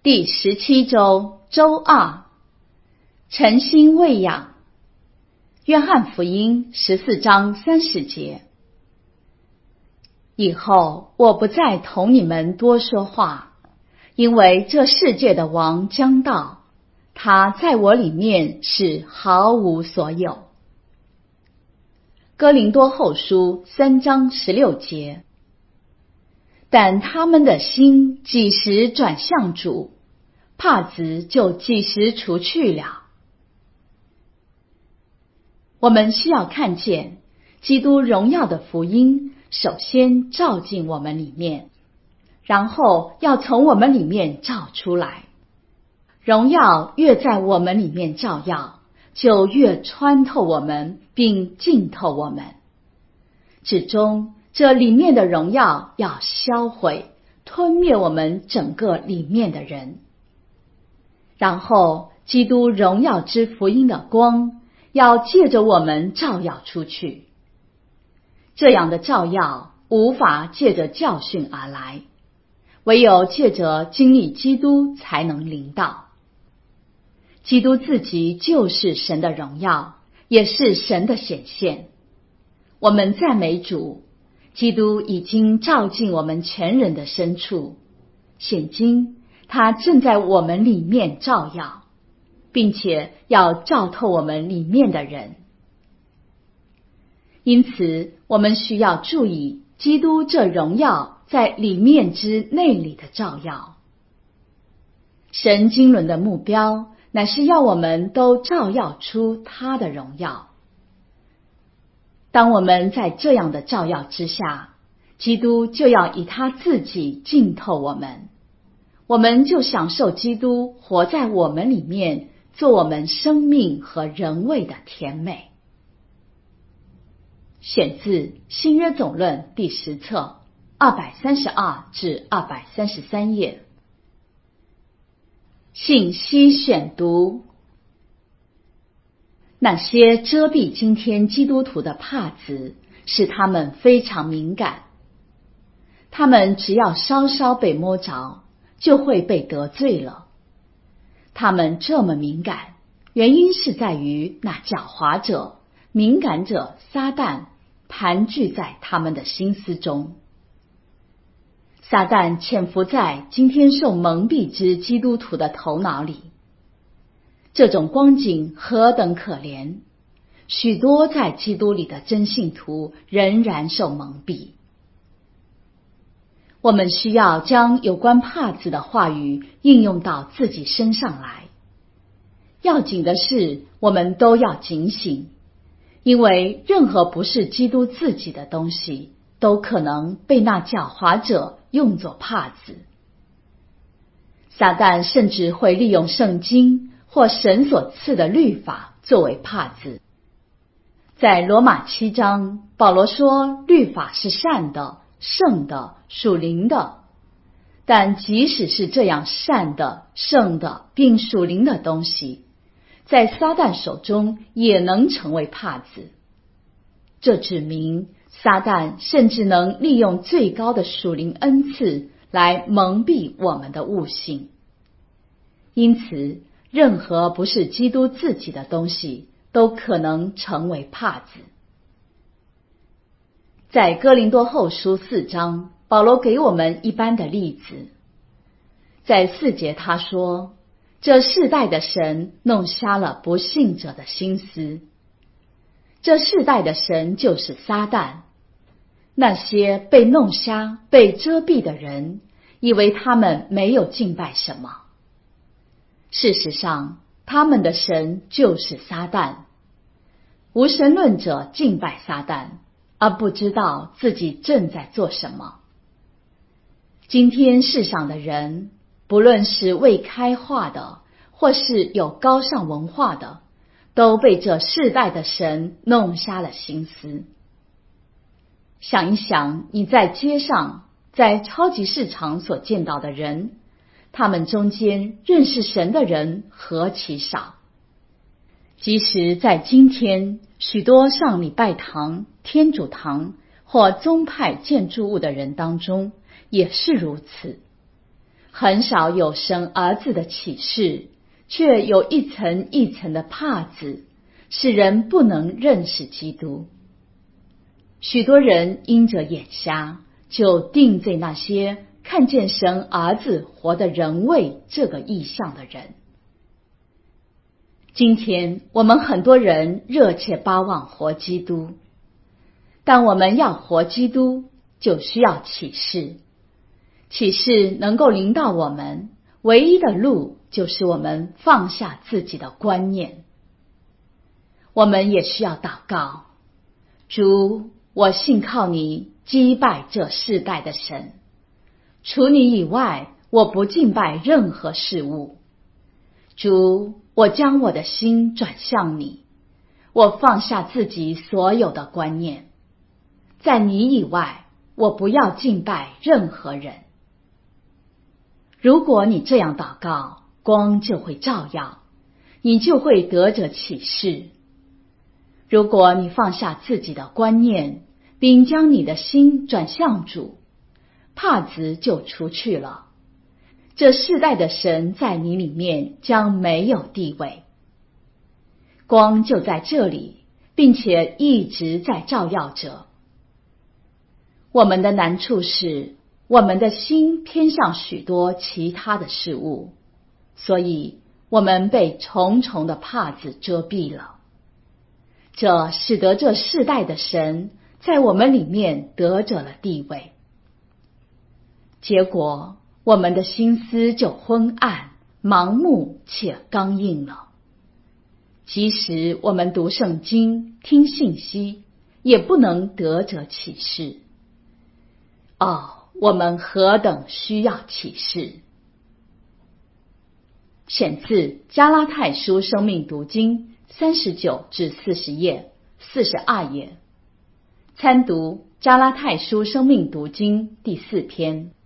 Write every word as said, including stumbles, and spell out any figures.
第十七周周二，诚心喂养。约翰福音十四章三十节。以后我不再同你们多说话，因为这世界的王将到，他在我里面是毫无所有。哥林多后书三章十六节。但他们的心几时转向主，帕子就几时除去了。我们需要看见基督荣耀的福音首先照进我们里面，然后要从我们里面照出来。荣耀越在我们里面照耀，就越穿透我们并浸透我们，至终这里面的荣耀要销毁吞灭我们整个里面的人。然后基督荣耀之福音的光要借着我们照耀出去。这样的照耀无法借着教训而来，唯有借着经历基督才能临到。基督自己就是神的荣耀，也是神的显现。我们赞美主，基督已经照进我们全人的深处，现今他正在我们里面照耀，并且要照透我们里面的人。因此我们需要注意基督这荣耀在里面之内里的照耀。神经纶的目标乃是要我们都照耀出他的荣耀。当我们在这样的照耀之下，基督就要以他自己浸透我们，我们就享受基督活在我们里面，做我们生命和人味的甜美。选自新约总论第十册二百三十二至二百三十三页。信息选读。那些遮蔽今天基督徒的帕子使他们非常敏感，他们只要稍稍被摸着就会被得罪了。他们这么敏感，原因是在于那狡猾者、敏感者撒旦盘踞在他们的心思中。撒旦潜伏在今天受蒙蔽之基督徒的头脑里，这种光景何等可怜！许多在基督里的真信徒仍然受蒙蔽。我们需要将有关帕子的话语应用到自己身上来。要紧的是，我们都要警醒，因为任何不是基督自己的东西，都可能被那狡猾者用作帕子。撒旦甚至会利用圣经或神所赐的律法作为帕子。在罗马七章，保罗说律法是善的、圣的、属灵的，但即使是这样善的、圣的并属灵的东西，在撒旦手中也能成为帕子。这指明撒旦甚至能利用最高的属灵恩赐来蒙蔽我们的悟性。因此任何不是基督自己的东西都可能成为帕子。在哥林多后书四章，保罗给我们一般的例子。在四节他说，这世代的神弄瞎了不信者的心思。这世代的神就是撒旦。那些被弄瞎、被遮蔽的人，以为他们没有敬拜什么。事实上，他们的神就是撒旦。无神论者敬拜撒旦，而不知道自己正在做什么。今天世上的人，不论是未开化的，或是有高尚文化的，都被这世代的神弄瞎了心思。想一想，你在街上、在超级市场所见到的人，他们中间认识神的人何其少。即使在今天，许多上礼拜堂、天主堂或宗派建筑物的人当中，也是如此。 很少有生儿子的启示，却有一层一层的帕子，使人不能认识基督。许多人因着眼瞎，就定罪那些看见神儿子活得人位这个意象的人。今天我们很多人热切巴望活基督，但我们要活基督，就需要启示。启示能够领导我们，唯一的路就是我们放下自己的观念。我们也需要祷告，主，我信靠你击败这世代的神，除你以外，我不敬拜任何事物。主，我将我的心转向你，我放下自己所有的观念，在你以外，我不要敬拜任何人。如果你这样祷告，光就会照耀，你就会得着启示。如果你放下自己的观念，并将你的心转向主，帕子就除去了。这世代的神在你里面将没有地位。光就在这里，并且一直在照耀着。我们的难处是，我们的心偏向许多其他的事物，所以我们被重重的帕子遮蔽了。这使得这世代的神在我们里面得着了地位。结果我们的心思就昏暗、盲目且刚硬了。即使我们读圣经、听信息，也不能得着启示。哦，我们何等需要启示！选自加拉太书生命读经三十九至四十页、四十二页。参读加拉太书生命读经第四篇。